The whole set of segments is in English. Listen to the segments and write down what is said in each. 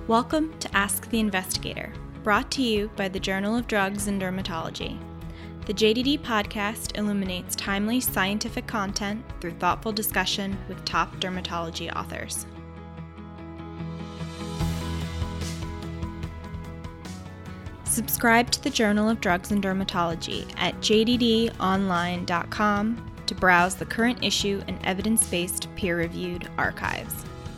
Welcome to Ask the Investigator, brought to you by the Journal of Drugs and Dermatology. The JDD podcast illuminates timely scientific content through thoughtful discussion with top dermatology authors. Subscribe to the Journal of Drugs and Dermatology at jddonline.com to browse the current issue and evidence-based peer-reviewed archives.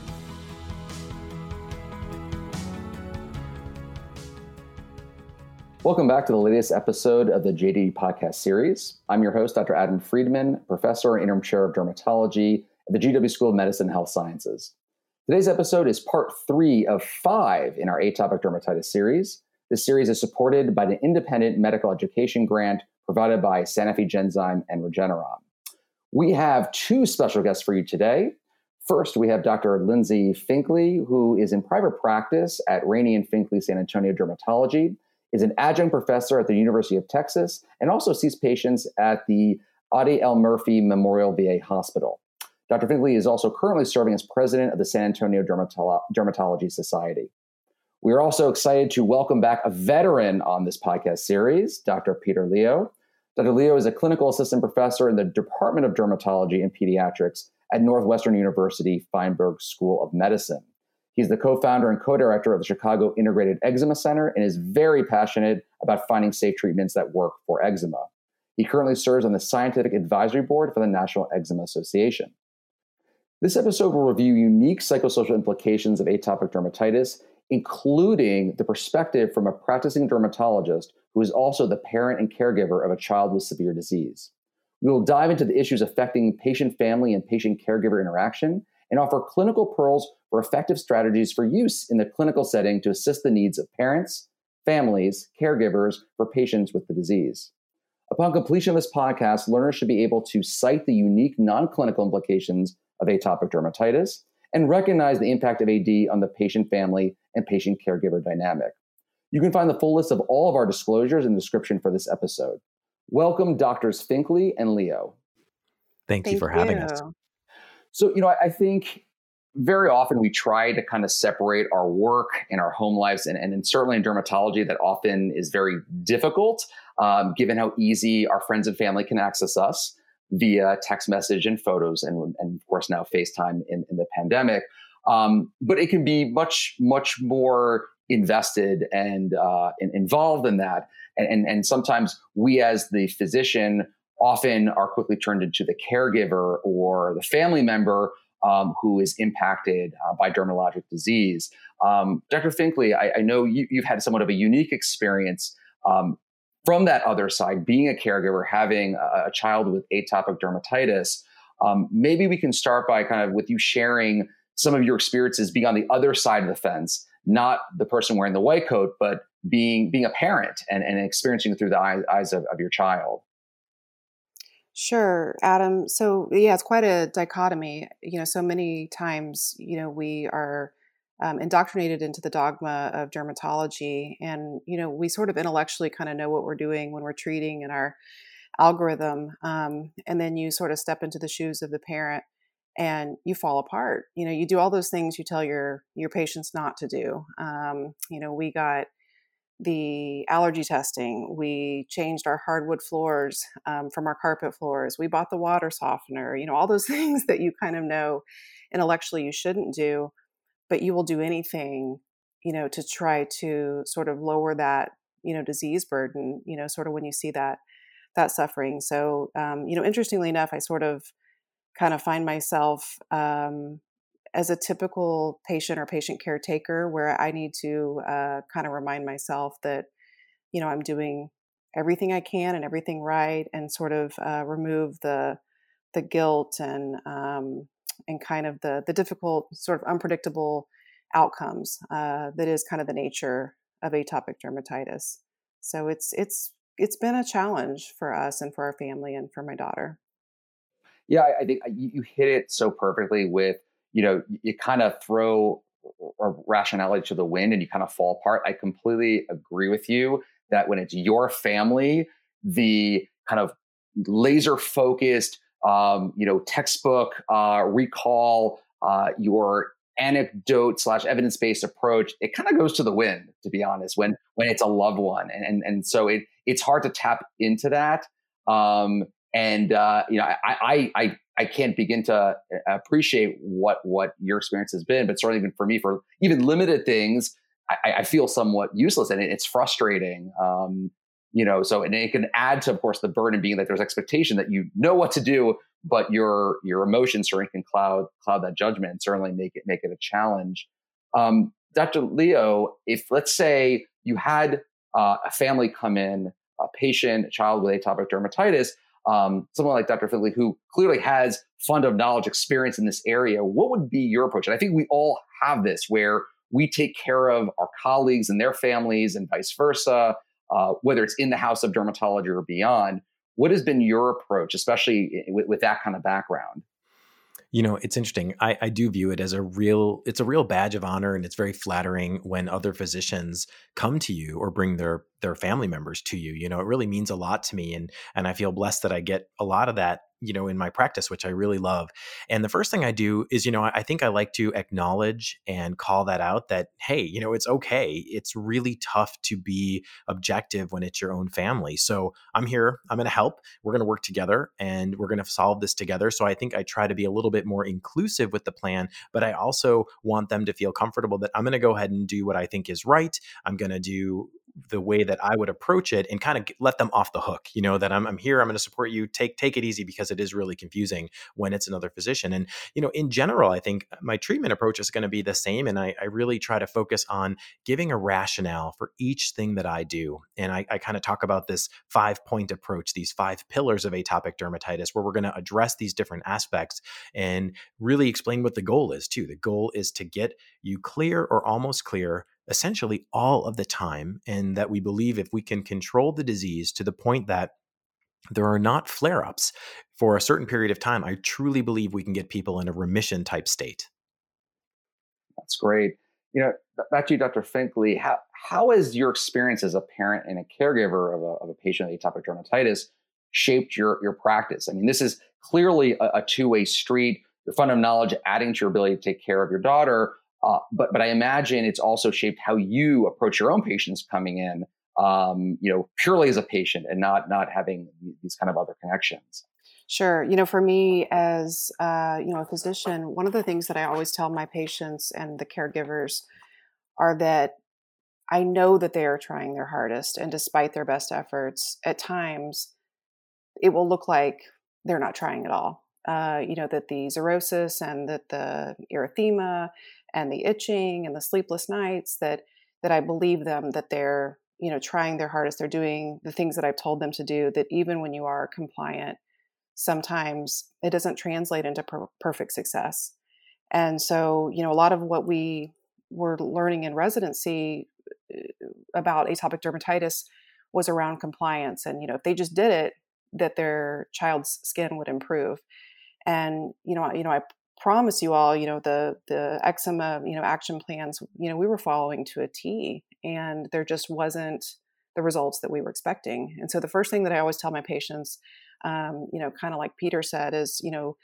Welcome back to the latest episode of the JDD podcast series. I'm your host, Dr. Adam Friedman, professor and interim chair of dermatology at the GW School of Medicine and Health Sciences. Today's episode is part 3 of 5 in our atopic dermatitis series. This series is supported by the independent medical education grant provided by Sanofi Genzyme and Regeneron. We have 2 special guests for you today. First, we have Dr. Lindsay Finkley, who is in private practice at Rainey and Finkley San Antonio Dermatology, is an adjunct professor at the University of Texas, and also sees patients at the Audie L. Murphy Memorial VA Hospital. Dr. Finkley is also currently serving as president of the San Antonio Dermatology Society. We are also excited to welcome back a veteran on this podcast series, Dr. Peter Leo. Dr. Leo is a clinical assistant professor in the Department of Dermatology and Pediatrics at Northwestern University Feinberg School of Medicine. He's the co-founder and co-director of the Chicago Integrated Eczema Center and is very passionate about finding safe treatments that work for eczema. He currently serves on the Scientific Advisory Board for the National Eczema Association. This episode will review unique psychosocial implications of atopic dermatitis, including the perspective from a practicing dermatologist who is also the parent and caregiver of a child with severe disease. We will dive into the issues affecting patient-family and patient-caregiver interaction and offer clinical pearls for effective strategies for use in the clinical setting to assist the needs of parents, families, caregivers for patients with the disease. Upon completion of this podcast, learners should be able to cite the unique non-clinical implications of atopic dermatitis and recognize the impact of AD on the patient-family and patient-caregiver dynamic. You can find the full list of all of our disclosures in the description for this episode. Welcome, Drs. Finkley and Leo. Thank you for having us. So, I think very often we try to kind of separate our work and our home lives, and certainly in dermatology, that often is very difficult, given how easy our friends and family can access us via text message and photos, and of course now FaceTime in the pandemic. But it can be much, much more invested and involved in that. And sometimes we as the physician often are quickly turned into the caregiver or the family member who is impacted by dermatologic disease. Dr. Finkley, I know you've had somewhat of a unique experience from that other side, being a caregiver, having a child with atopic dermatitis. Maybe we can start by kind of with you sharing some of your experiences being on the other side of the fence, not the person wearing the white coat, but being a parent and experiencing it through the eyes of your child. Sure, Adam. So yeah, it's quite a dichotomy. So many times, we are indoctrinated into the dogma of dermatology, and we sort of intellectually kind of know what we're doing when we're treating in our algorithm, and then you sort of step into the shoes of the parent, and you fall apart. You do all those things you tell your patients not to do. We got the allergy testing. We changed our hardwood floors from our carpet floors. We bought the water softener, all those things that you kind of know intellectually you shouldn't do, but you will do anything, to try to sort of lower that, disease burden, sort of when you see that suffering. So, interestingly enough, I sort of kind of find myself as a typical patient or patient caretaker, where I need to kind of remind myself that, I'm doing everything I can and everything right, and sort of remove the guilt and kind of the difficult, sort of unpredictable outcomes that is kind of the nature of atopic dermatitis. So it's been a challenge for us and for our family and for my daughter. Yeah, I think you hit it so perfectly with, you kind of throw rationality to the wind and you kind of fall apart. I completely agree with you that when it's your family, the kind of laser focused, textbook recall, your anecdote / evidence-based approach, it kind of goes to the wind, to be honest, when it's a loved one. And so it's hard to tap into that. I can't begin to appreciate what your experience has been, but certainly even for me, for even limited things, I feel somewhat useless, and it's frustrating. So, and it can add to, of course, the burden being that there's expectation that you know what to do, but your emotions certainly can cloud that judgment and certainly make it a challenge. Dr. Leo, if let's say you had a family come in, a patient, a child with atopic dermatitis, someone like Dr. Finkley, who clearly has fund of knowledge experience in this area, what would be your approach? And I think we all have this, where we take care of our colleagues and their families and vice versa, whether it's in the house of dermatology or beyond. What has been your approach, especially with that kind of background? It's interesting. I do view it as it's a real badge of honor, and it's very flattering when other physicians come to you or bring their family members to you. It really means a lot to me. And I feel blessed that I get a lot of that, in my practice, which I really love. And the first thing I do is, I think I like to acknowledge and call that out, that, hey, it's okay. It's really tough to be objective when it's your own family. So I'm here, I'm going to help. We're going to work together and we're going to solve this together. So I think I try to be a little bit more inclusive with the plan, but I also want them to feel comfortable that I'm going to go ahead and do what I think is right. I'm going to do the way that I would approach it and kind of let them off the hook, that I'm here, I'm going to support you, take it easy, because it is really confusing when it's another physician. And, in general, I think my treatment approach is going to be the same. And I really try to focus on giving a rationale for each thing that I do. And I kind of talk about this 5-point approach, these 5 pillars of atopic dermatitis, where we're going to address these different aspects and really explain what the goal is too. The goal is to get you clear or almost clear essentially all of the time, and that we believe if we can control the disease to the point that there are not flare-ups for a certain period of time, I truly believe we can get people in a remission type state. That's great. Back to you, Dr. Finkley, how has your experience as a parent and a caregiver of a patient with atopic dermatitis shaped your practice? I mean, this is clearly a two-way street. Your fund of knowledge adding to your ability to take care of your daughter, but I imagine it's also shaped how you approach your own patients coming in, purely as a patient and not having these kind of other connections. Sure. For me as, a physician, one of the things that I always tell my patients and the caregivers are that I know that they are trying their hardest, and despite their best efforts, at times it will look like they're not trying at all. That the xerosis and that the erythema and the itching and the sleepless nights, that I believe them, that they're, trying their hardest. They're doing the things that I've told them to do, that even when you are compliant, sometimes it doesn't translate into perfect success. And so, a lot of what we were learning in residency about atopic dermatitis was around compliance. And, if they just did it, that their child's skin would improve. And, I promise you all, the eczema, action plans, we were following to a T, and there just wasn't the results that we were expecting. And so the first thing that I always tell my patients, kind of like Peter said, is,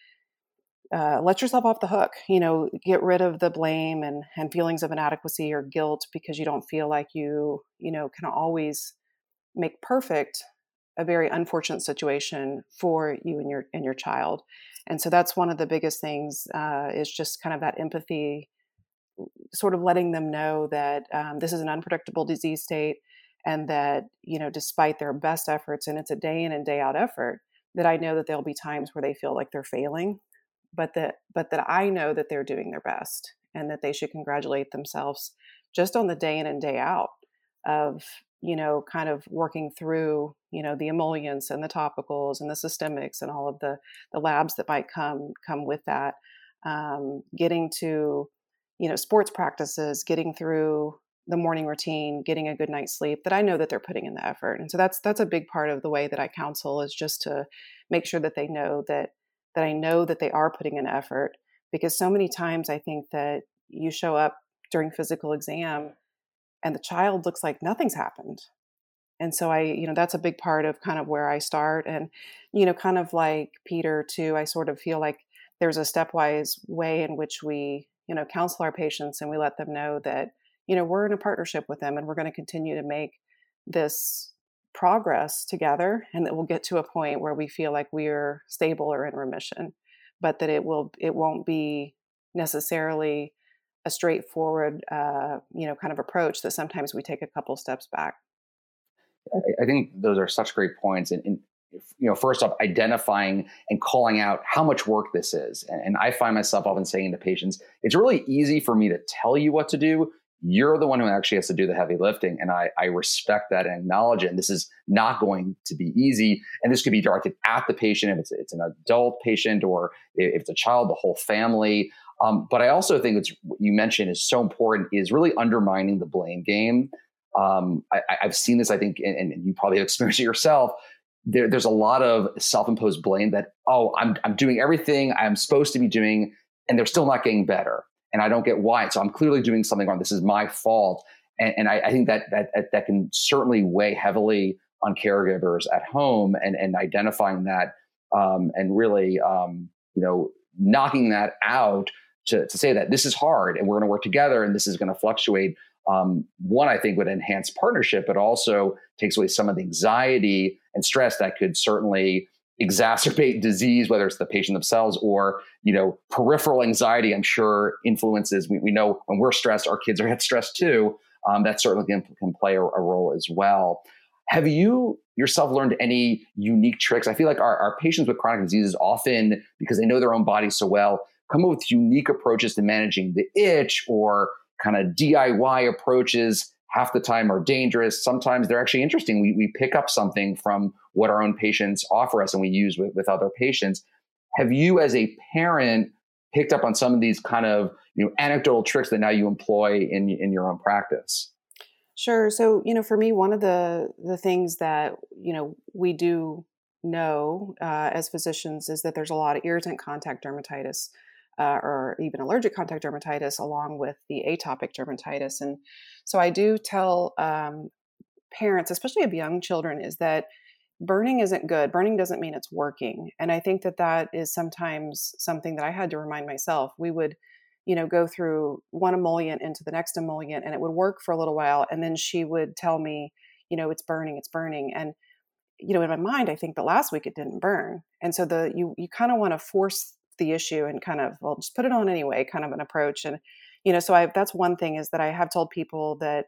let yourself off the hook, get rid of the blame and feelings of inadequacy or guilt because you don't feel like you can always make perfect a very unfortunate situation for you and your child. And so that's one of the biggest things, is just kind of that empathy, sort of letting them know that this is an unpredictable disease state, and that, despite their best efforts, and it's a day in and day out effort, that I know that there'll be times where they feel like they're failing, but that I know that they're doing their best, and that they should congratulate themselves just on the day in and day out of, kind of working through, the emollients and the topicals and the systemics and all of the labs that might come with that, getting to, sports practices, getting through the morning routine, getting a good night's sleep, that I know that they're putting in the effort. And so that's a big part of the way that I counsel, is just to make sure that they know that I know that they are putting in effort, because so many times I think that you show up during physical exam and the child looks like nothing's happened. And so that's a big part of kind of where I start. And, kind of like Peter too, I sort of feel like there's a stepwise way in which we, counsel our patients, and we let them know that, we're in a partnership with them, and we're going to continue to make this progress together, and that we'll get to a point where we feel like we're stable or in remission, but that it won't be necessarily a straightforward, kind of approach, that sometimes we take a couple steps back. I think those are such great points. And first off, identifying and calling out how much work this is. And I find myself often saying to patients, it's really easy for me to tell you what to do. You're the one who actually has to do the heavy lifting. And I respect that and acknowledge it. And this is not going to be easy. And this could be directed at the patient if it's an adult patient, or if it's a child, the whole family. But I also think what you mentioned is so important, is really undermining the blame game. I've seen this, I think, and you probably have experienced it yourself. There's a lot of self-imposed blame that, I'm doing everything I'm supposed to be doing, and they're still not getting better. And I don't get why. So I'm clearly doing something wrong. This is my fault. And I think that can certainly weigh heavily on caregivers at home, and identifying that, and really, knocking that out to say that this is hard and we're going to work together and this is going to fluctuate. One, I think, would enhance partnership, but also takes away some of the anxiety and stress that could certainly exacerbate disease, whether it's the patient themselves or, peripheral anxiety. I'm sure influences. We know when we're stressed, our kids are stressed too. That certainly can play a role as well. Have you yourself learned any unique tricks? I feel like our patients with chronic diseases often, because they know their own body so well, come up with unique approaches to managing the itch, or kind of DIY approaches. Half the time are dangerous. Sometimes they're actually interesting. We pick up something from what our own patients offer us and we use with other patients. Have you, as a parent, picked up on some of these kind of anecdotal tricks that now you employ in your own practice? Sure. So, for me, one of the things that, we do know as physicians is that there's a lot of irritant contact dermatitis, or even allergic contact dermatitis, along with the atopic dermatitis. And so I do tell parents, especially of young children, is that burning isn't good. Burning doesn't mean it's working. And I think that is sometimes something that I had to remind myself. We would, go through one emollient into the next emollient, and it would work for a little while. And then she would tell me, it's burning. And, in my mind, I think, but last week it didn't burn. And so you kind of want to force the issue and kind of, just put it on anyway, kind of an approach. And, so that's one thing, is that I have told people that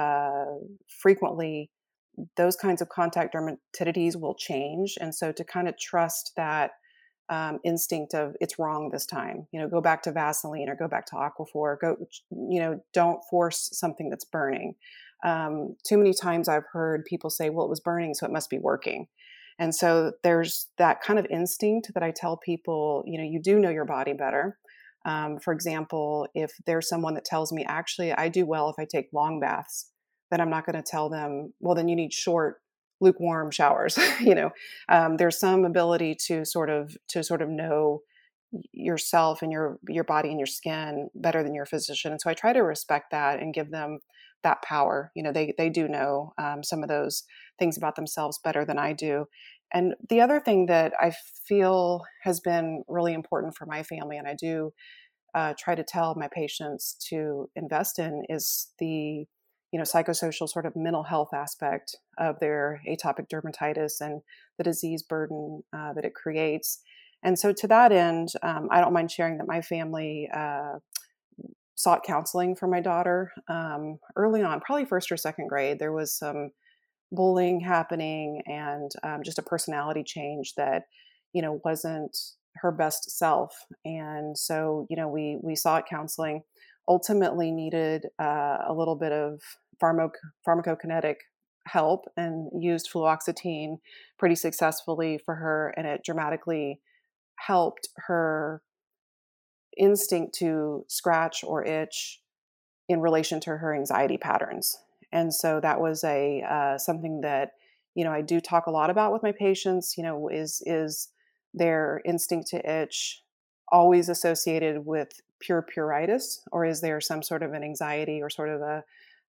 frequently those kinds of contact dermatitis will change. And so to kind of trust that instinct of, it's wrong this time, go back to Vaseline or go back to Aquaphor, don't force something that's burning. Too many times I've heard people say, well, it was burning, so it must be working. And so there's that kind of instinct that I tell people, you do know your body better. For example, if there's someone that tells me, actually, I do well if I take long baths, then I'm not going to tell them, well, then you need short, lukewarm showers. There's some ability to sort of know yourself and your body and your skin better than your physician. And so I try to respect that and give them that power. They do know some of those things about themselves better than I do. And the other thing that I feel has been really important for my family, and I do try to tell my patients to invest in, is the psychosocial sort of mental health aspect of their atopic dermatitis and the disease burden that it creates. And so to that end, I don't mind sharing that my family sought counseling for my daughter early on, probably first or second grade. There was some bullying happening and just a personality change that, wasn't her best self. And so, we sought counseling, ultimately needed a little bit of pharmacokinetic help, and used fluoxetine pretty successfully for her. And it dramatically helped her instinct to scratch or itch in relation to her anxiety patterns. And so that was something that, I do talk a lot about with my patients, is their instinct to itch always associated with pure pruritus, or is there some sort of an anxiety or sort of a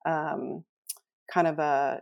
kind of a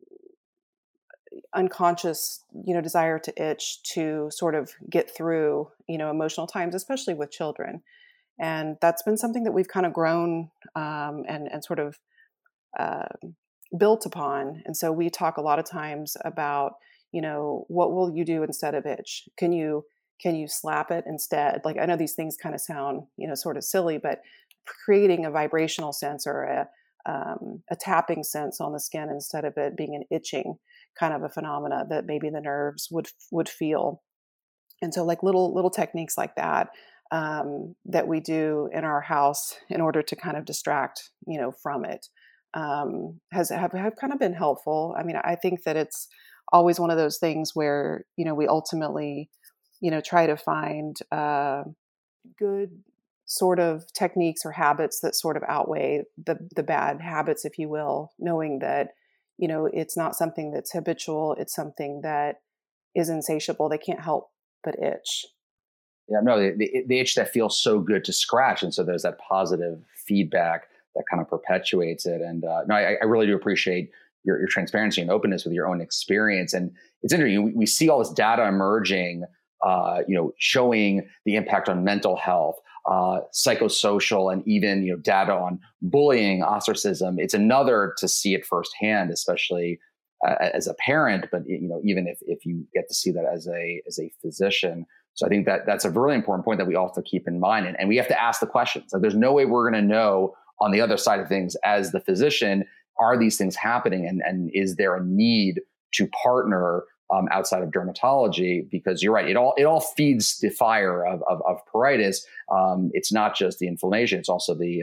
unconscious, desire to itch to sort of get through, emotional times, especially with children. And that's been something that we've kind of grown and sort of uh, built upon. And so we talk a lot of times about, what will you do instead of itch? Can you slap it instead? Like, I know these things kind of sound, sort of silly, but creating a vibrational sense or a tapping sense on the skin instead of it being an itching kind of a phenomena that maybe the nerves would feel. And so, like, little techniques like that that we do in our house in order to kind of distract, from it, have kind of been helpful. I mean, I think that it's always one of those things where we ultimately try to find good sort of techniques or habits that sort of outweigh the bad habits, if you will, knowing that it's not something that's habitual. It's something that is insatiable. They can't help but itch. Yeah, no, the itch that feels so good to scratch. And so there's that positive feedback that kind of perpetuates it. And no, I really do appreciate your transparency and openness with your own experience. And it's interesting, we see all this data emerging, showing the impact on mental health, psychosocial, and even, data on bullying, ostracism. It's another to see it firsthand, especially as a parent, but even if you get to see that as a physician. So I think that's a really important point that we all have to keep in mind. And we have to ask the questions. Like, there's no way we're going to know on the other side of things as the physician, are these things happening? And is there a need to partner outside of dermatology? Because you're right, it all feeds the fire of pruritus. It's not just the inflammation; it's also the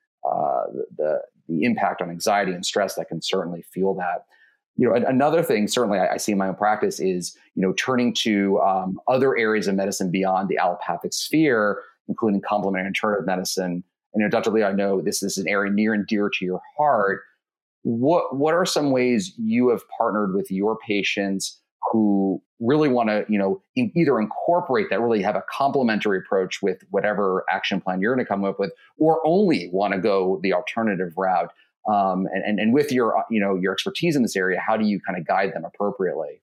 impact on anxiety and stress that can certainly fuel that. Another thing certainly I see in my own practice is turning to other areas of medicine beyond the allopathic sphere, including complementary and alternative medicine. And Dr. Lee, I know this is an area near and dear to your heart. What are some ways you have partnered with your patients who really want to, either incorporate that, really have a complementary approach with whatever action plan you're going to come up with, or only want to go the alternative route? And with your expertise in this area, how do you kind of guide them appropriately?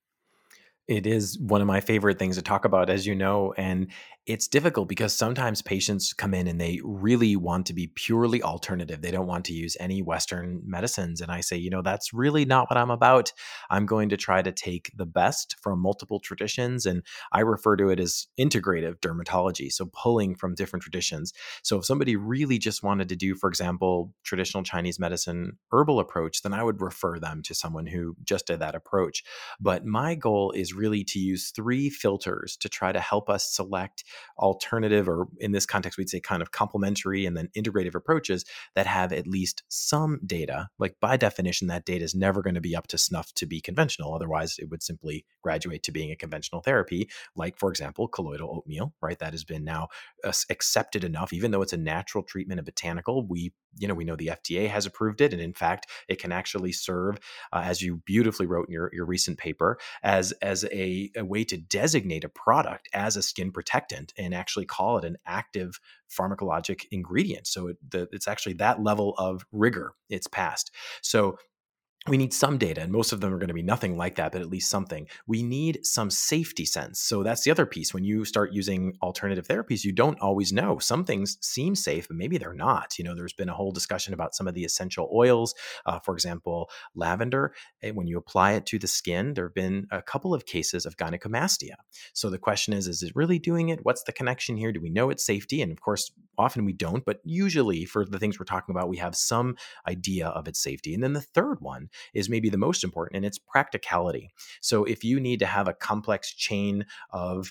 It is one of my favorite things to talk about, as you know, and it's difficult because sometimes patients come in and they really want to be purely alternative. They don't want to use any Western medicines. And I say, that's really not what I'm about. I'm going to try to take the best from multiple traditions. And I refer to it as integrative dermatology. So pulling from different traditions. So if somebody really just wanted to do, for example, traditional Chinese medicine herbal approach, then I would refer them to someone who just did that approach. But my goal is really to use 3 filters to try to help us select alternative, or in this context, we'd say kind of complementary and then integrative approaches that have at least some data. Like, by definition, that data is never going to be up to snuff to be conventional. Otherwise, it would simply graduate to being a conventional therapy, like, for example, colloidal oatmeal, right? That has been now accepted enough, even though it's a natural treatment, a botanical. We know the FDA has approved it. And in fact, it can actually serve, as you beautifully wrote in your recent paper, as a way to designate a product as a skin protectant and actually call it an active pharmacologic ingredient. So it's actually that level of rigor it's passed. So we need some data, and most of them are going to be nothing like that, but at least something. We need some safety sense. So that's the other piece. When you start using alternative therapies, you don't always know. Some things seem safe, but maybe they're not. There's been a whole discussion about some of the essential oils. For example, lavender, when you apply it to the skin, there have been a couple of cases of gynecomastia. So the question is it really doing it? What's the connection here? Do we know it's safety? And of course, often we don't, but usually for the things we're talking about, we have some idea of its safety. And then the third one is maybe the most important, and it's practicality. So if you need to have a complex chain of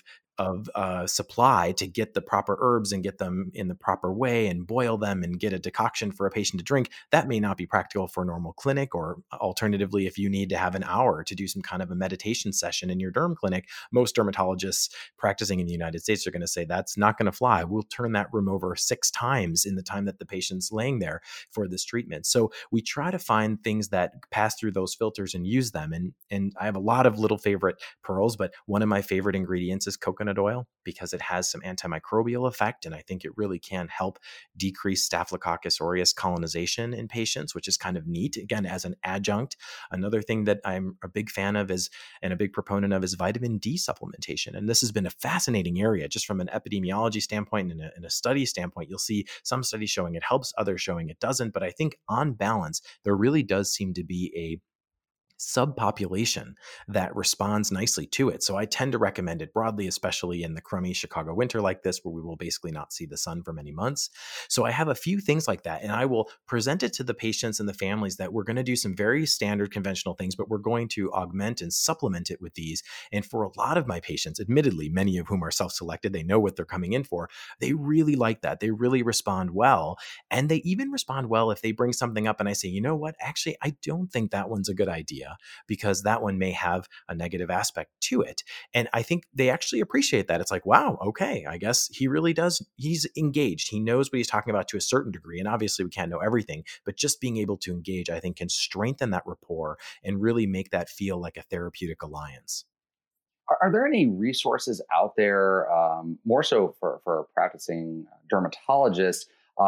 supply to get the proper herbs and get them in the proper way and boil them and get a decoction for a patient to drink, that may not be practical for a normal clinic. Or alternatively, if you need to have an hour to do some kind of a meditation session in your derm clinic, most dermatologists practicing in the United States are going to say that's not going to fly. We'll turn that room over 6 times in the time that the patient's laying there for this treatment. So we try to find things that pass through those filters and use them. And I have a lot of little favorite pearls, but one of my favorite ingredients is coconut coconut oil because it has some antimicrobial effect. And I think it really can help decrease Staphylococcus aureus colonization in patients, which is kind of neat, again, as an adjunct. Another thing that I'm a big fan of and a big proponent of is vitamin D supplementation. And this has been a fascinating area just from an epidemiology standpoint and a study standpoint. You'll see some studies showing it helps, others showing it doesn't. But I think on balance, there really does seem to be a subpopulation that responds nicely to it. So I tend to recommend it broadly, especially in the crummy Chicago winter like this, where we will basically not see the sun for many months. So I have a few things like that, and I will present it to the patients and the families that we're going to do some very standard conventional things, but we're going to augment and supplement it with these. And for a lot of my patients, admittedly, many of whom are self-selected, they know what they're coming in for. They really like that. They really respond well. And they even respond well if they bring something up and I say, you know what, actually, I don't think that one's a good idea, because that one may have a negative aspect to it. And I think they actually appreciate that. It's like, wow, okay, I guess he really does. He's engaged. He knows what he's talking about to a certain degree. And obviously we can't know everything, but just being able to engage, I think, can strengthen that rapport and really make that feel like a therapeutic alliance. Are there any resources out there, more so for practicing dermatologists,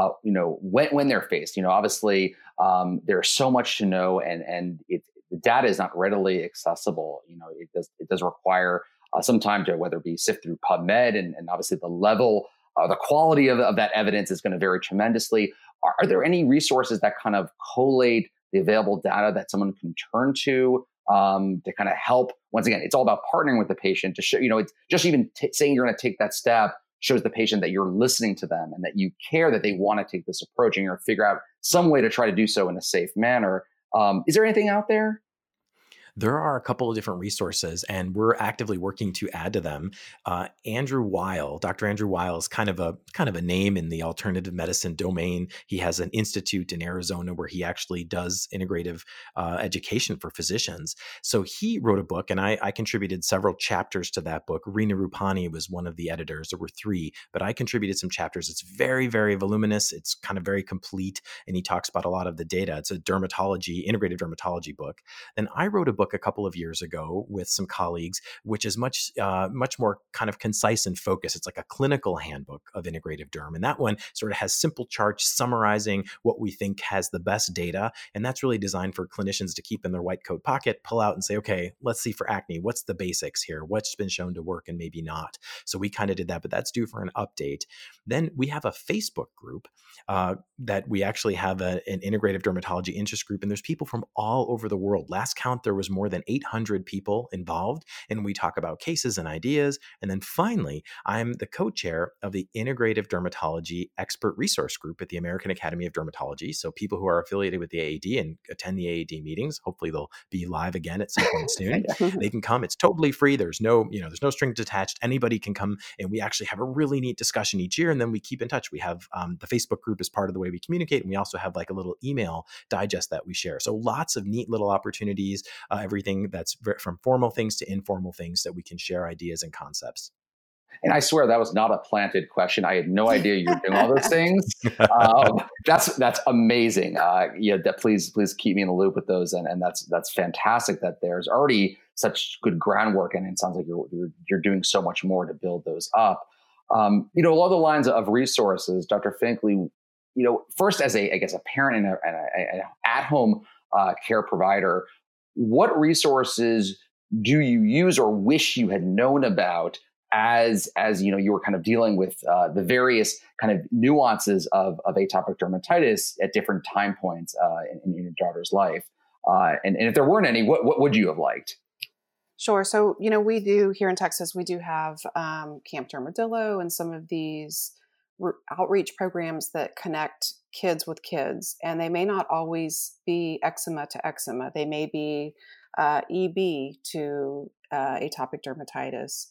when they're faced, obviously there's so much to know, and the data is not readily accessible. It does require some time to, whether it be sift through PubMed, and obviously the level, the quality of that evidence is going to vary tremendously. Are there any resources that kind of collate the available data that someone can turn to kind of help? Once again, it's all about partnering with the patient to show, it's just even saying you're going to take that step shows the patient that you're listening to them and that you care, that they want to take this approach, and you're going to figure out some way to try to do so in a safe manner. Is there anything out there? There are a couple of different resources, and we're actively working to add to them. Andrew Weil, Dr. Andrew Weil, is kind of a name in the alternative medicine domain. He has an institute in Arizona where he actually does integrative education for physicians. So he wrote a book, and I contributed several chapters to that book. Rina Rupani was one of the editors. There were 3, but I contributed some chapters. It's very, very voluminous. It's kind of very complete, and he talks about a lot of the data. It's a integrative dermatology book. Then I wrote a book a couple of years ago with some colleagues, which is much more kind of concise and focused. It's like a clinical handbook of integrative derm. And that one sort of has simple charts summarizing what we think has the best data. And that's really designed for clinicians to keep in their white coat pocket, pull out and say, okay, let's see for acne, what's the basics here? What's been shown to work and maybe not? So we kind of did that, but that's due for an update. Then we have a Facebook group that we actually have an integrative dermatology interest group. And there's people from all over the world. Last count, there was more than 800 people involved, and we talk about cases and ideas. And then finally, I'm the co-chair of the Integrative Dermatology Expert Resource Group at the American Academy of Dermatology. So people who are affiliated with the AAD and attend the AAD meetings, hopefully they'll be live again at some point soon. They can come. It's totally free. There's no strings attached. Anybody can come, and we actually have a really neat discussion each year. And then we keep in touch. We have the Facebook group as part of the way we communicate, and we also have like a little email digest that we share. So lots of neat little opportunities, everything that's from formal things to informal things that we can share ideas and concepts. And I swear that was not a planted question. I had no idea you were doing all those things. That's amazing. Please keep me in the loop with those. And that's fantastic that there's already such good groundwork, and it sounds like you're doing so much more to build those up. Along the lines of resources, Dr. Finkley, first as a parent and an at-home care provider, what resources do you use or wish you had known about as you were kind of dealing with the various kind of nuances of atopic dermatitis at different time points in your daughter's life? And if there weren't any, what would you have liked? Sure. So, we do here in Texas, we do have Camp Dermadillo and some of these outreach programs that connect kids with kids, and they may not always be eczema to eczema. They may be EB to atopic dermatitis,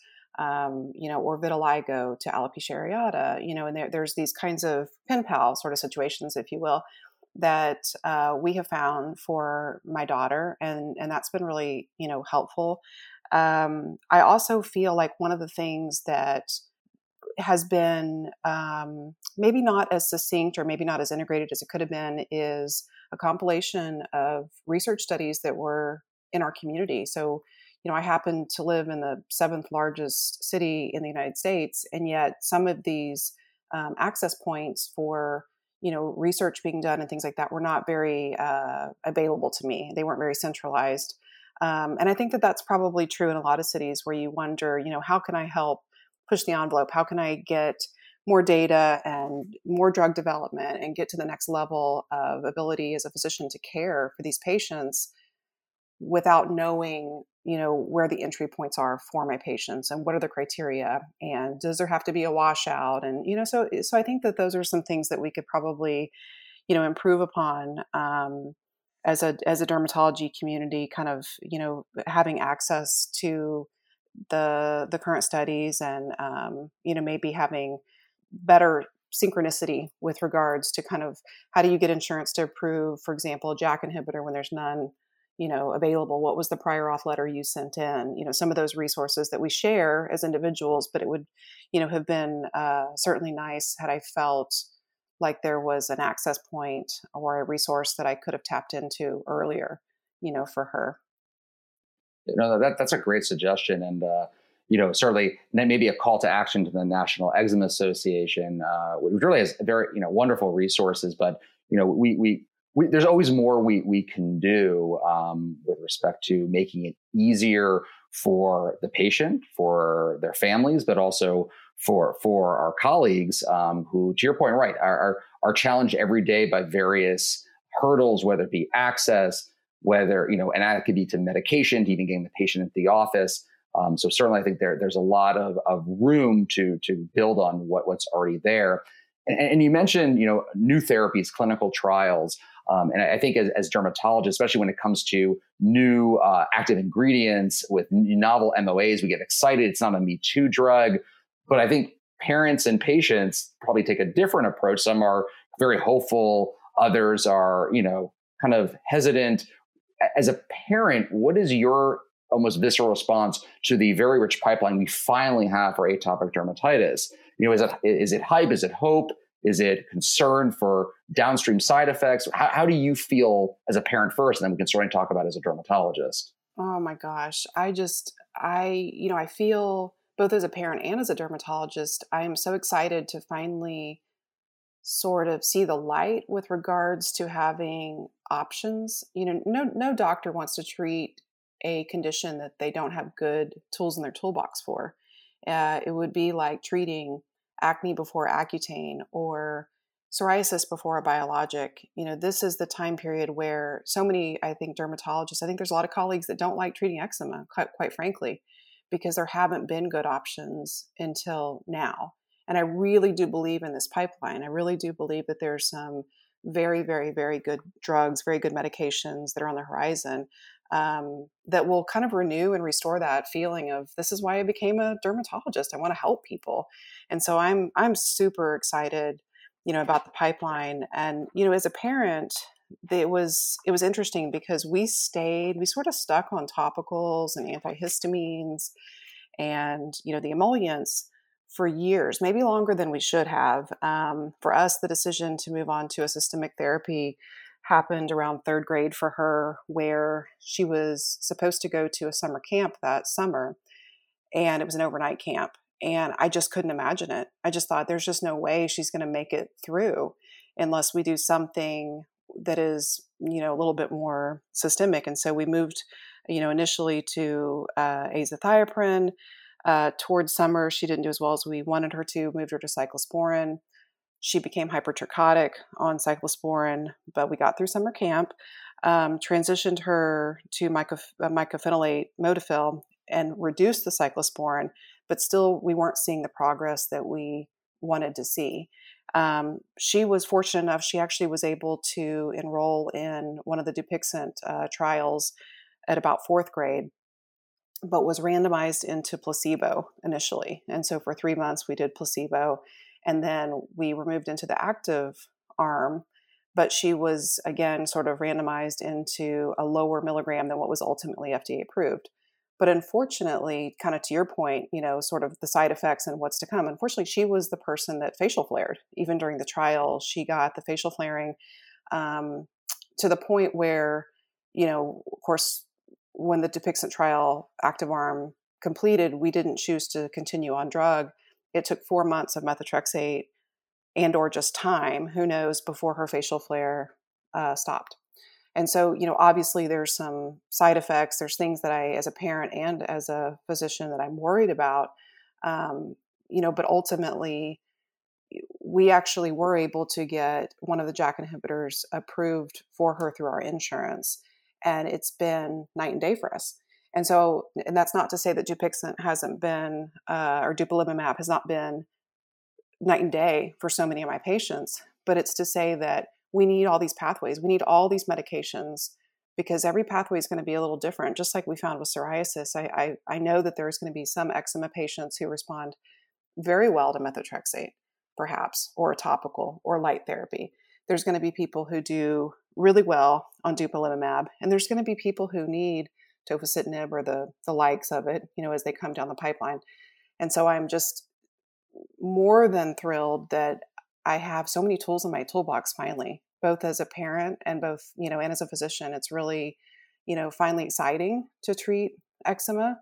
or vitiligo to alopecia areata, and there's these kinds of pen pal sort of situations, if you will, that we have found for my daughter, and that's been really, helpful. I also feel like one of the things that has been maybe not as succinct or maybe not as integrated as it could have been is a compilation of research studies that were in our community. So, I happen to live in the seventh largest city in the United States, and yet some of these access points for research being done and things like that were not very available to me. They weren't very centralized. And I think that that's probably true in a lot of cities where you wonder, how can I help push the envelope? How can I get more data and more drug development and get to the next level of ability as a physician to care for these patients without knowing, where the entry points are for my patients and what are the criteria and does there have to be a washout? And, so I think that those are some things that we could probably, improve upon as a dermatology community, kind of, having access to the current studies and, maybe having better synchronicity with regards to kind of how do you get insurance to approve, for example, a JAK inhibitor when there's none, available. What was the prior auth letter you sent in? Some of those resources that we share as individuals, but it would, have been certainly nice had I felt like there was an access point or a resource that I could have tapped into earlier, for her. That's a great suggestion. And, certainly then maybe a call to action to the National Eczema Association, which really has very, wonderful resources, but, we there's always more we can do with respect to making it easier for the patient, for their families, but also for our colleagues who, to your point, right, are challenged every day by various hurdles, whether it be access, whether, and that could be to medication, to even getting the patient into the office. So certainly I think there's a lot of room to build on what's already there. And you mentioned, new therapies, clinical trials. And I think as dermatologists, especially when it comes to new active ingredients with novel MOAs, we get excited. It's not a Me Too drug. But I think parents and patients probably take a different approach. Some are very hopeful. Others are, kind of hesitant. As a parent, what is your almost visceral response to the very rich pipeline we finally have for atopic dermatitis? Is it hype? Is it hope? Is it concern for downstream side effects? How do you feel as a parent first? And then we can certainly talk about it as a dermatologist. Oh my gosh. I feel both as a parent and as a dermatologist, I am so excited to finally sort of see the light with regards to having options. No doctor wants to treat a condition that they don't have good tools in their toolbox for. It would be like treating acne before Accutane or psoriasis before a biologic. This is the time period where so many, I think, dermatologists, I think there's a lot of colleagues that don't like treating eczema, quite frankly, because there haven't been good options until now. And I really do believe in this pipeline. I really do believe that there's some very, very, very good drugs, very good medications that are on the horizon that will kind of renew and restore that feeling of this is why I became a dermatologist. I want to help people. And so I'm super excited, about the pipeline. And, as a parent, it was interesting because we sort of stuck on topicals and antihistamines and, the emollients for years, maybe longer than we should have. For us, the decision to move on to a systemic therapy happened around third grade for her, where she was supposed to go to a summer camp that summer, and it was an overnight camp. And I just couldn't imagine it. I just thought there's just no way she's going to make it through unless we do something that is, a little bit more systemic. And so we moved, initially to azathioprine. Towards summer, she didn't do as well as we wanted her to, moved her to cyclosporin. She became hypertrichotic on cyclosporin, but we got through summer camp, transitioned her to mycophenolate Modafil and reduced the cyclosporin, but still we weren't seeing the progress that we wanted to see. She was fortunate enough, she actually was able to enroll in one of the Dupixent trials at about fourth grade, but was randomized into placebo initially. And so for 3 months we did placebo, and then we were moved into the active arm, but she was again sort of randomized into a lower milligram than what was ultimately FDA approved. But unfortunately, kind of to your point, sort of the side effects and what's to come, unfortunately, she was the person that facial flared. Even during the trial, she got the facial flaring to the point where, of course, when the Dupixent trial active arm completed, we didn't choose to continue on drug. It took 4 months of methotrexate and or just time, who knows, before her facial flare stopped. And so, obviously there's some side effects. There's things that I, as a parent and as a physician, that I'm worried about. But ultimately, we actually were able to get one of the JAK inhibitors approved for her through our insurance. And it's been night and day for us. And that's not to say that Dupixent hasn't been, or Dupilimumab has not been night and day for so many of my patients, but it's to say that we need all these pathways. We need all these medications because every pathway is going to be a little different. Just like we found with psoriasis, I know that there's going to be some eczema patients who respond very well to methotrexate, perhaps, or a topical or light therapy. There's going to be people who do really well on Dupilimumab, and there's going to be people who need tofacitinib or the likes of it, as they come down the pipeline. And so I'm just more than thrilled that I have so many tools in my toolbox finally, both as a parent and and as a physician. It's really, finally exciting to treat eczema.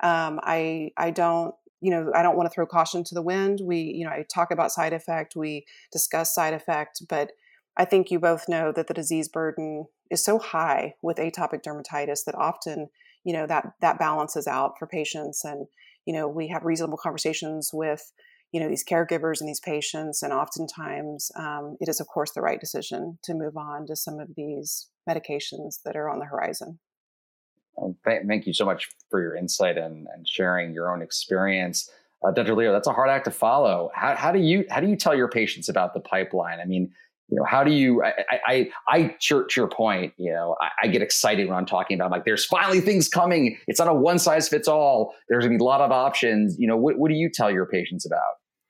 I don't want to throw caution to the wind. I talk about side effect, we discuss side effect, but I think you both know that the disease burden is so high with atopic dermatitis that often, that balances out for patients. And, we have reasonable conversations with, these caregivers and these patients. And oftentimes it is, of course, the right decision to move on to some of these medications that are on the horizon. Well, thank you so much for your insight and sharing your own experience. Dr. Leo, that's a hard act to follow. How do you tell your patients about the pipeline? I mean, how do you, to your point, I get excited when I'm talking about, like, there's finally things coming. It's not a one size fits all. There's gonna be a lot of options. What do you tell your patients about?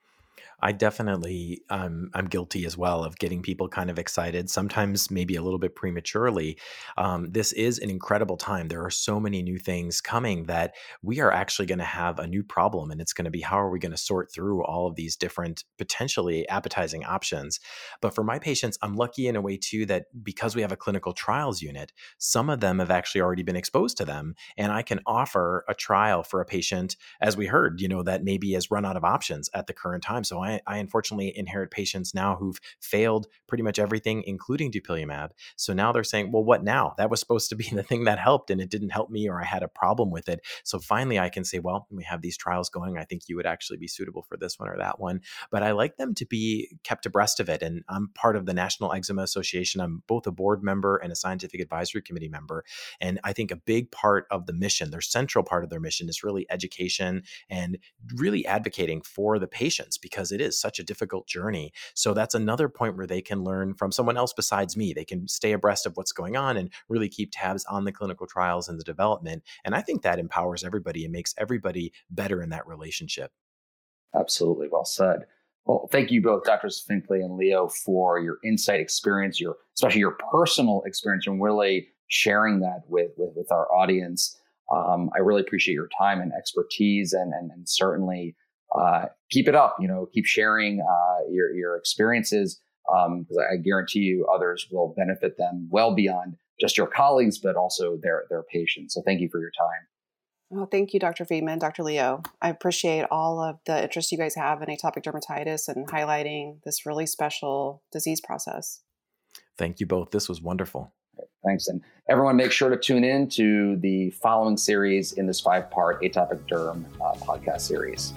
I definitely, I'm guilty as well of getting people kind of excited, sometimes maybe a little bit prematurely. This is an incredible time. There are so many new things coming that we are actually going to have a new problem. And it's going to be, how are we going to sort through all of these different potentially appetizing options? But for my patients, I'm lucky in a way too, that because we have a clinical trials unit, some of them have actually already been exposed to them. And I can offer a trial for a patient, as we heard, that maybe has run out of options at the current time. So I unfortunately inherit patients now who've failed pretty much everything, including Dupilimumab. So now they're saying, well, what now? That was supposed to be the thing that helped and it didn't help me, or I had a problem with it. So finally I can say, well, we have ththese trials going. I think you would actually be suitable for this one or that one. But I like them to be kept abreast of it. And I'm part of the National Eczema Association. I'm both a board member and a scientific advisory committee member. And I think a big part of the mission, their central part of their mission, is really education and really advocating for the patients, because it is such a difficult journey. So that's another point where they can learn from someone else besides me. They can stay abreast of what's going on and really keep tabs on the clinical trials and the development. And I think that empowers everybody and makes everybody better in that relationship. Absolutely. Well said. Well, thank you both, Drs. Finkley and Leo, for your insight, experience, especially your personal experience, and really sharing that with our audience. I really appreciate your time and expertise, and certainly keep it up. Keep sharing your experiences, because I guarantee you others will benefit them well beyond just your colleagues, but also their patients. So thank you for your time. Well, thank you, Dr. Friedman, Dr. Leo. I appreciate all of the interest you guys have in atopic dermatitis and highlighting this really special disease process. Thank you both. This was wonderful. Thanks. And everyone, make sure to tune in to the following series in this 5-part Atopic Derm podcast series.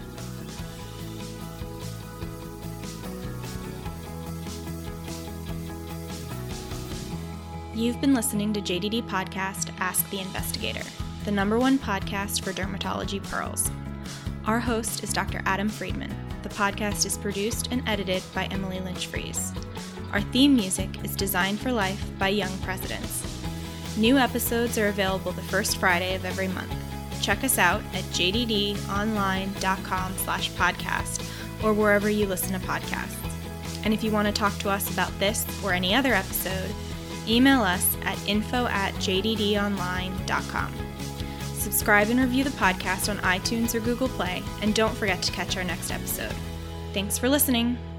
You've been listening to JDD Podcast Ask the Investigator, the #1 podcast for dermatology pearls. Our host is Dr. Adam Friedman. The podcast is produced and edited by Emily Lynch-Fries. Our theme music is Designed for Life by Young Presidents. New episodes are available the first Friday of every month. Check us out at jddonline.com/podcast or wherever you listen to podcasts. And if you want to talk to us about this or any other episode, email us at info@jddonline.com. Subscribe and review the podcast on iTunes or Google Play, and don't forget to catch our next episode. Thanks for listening.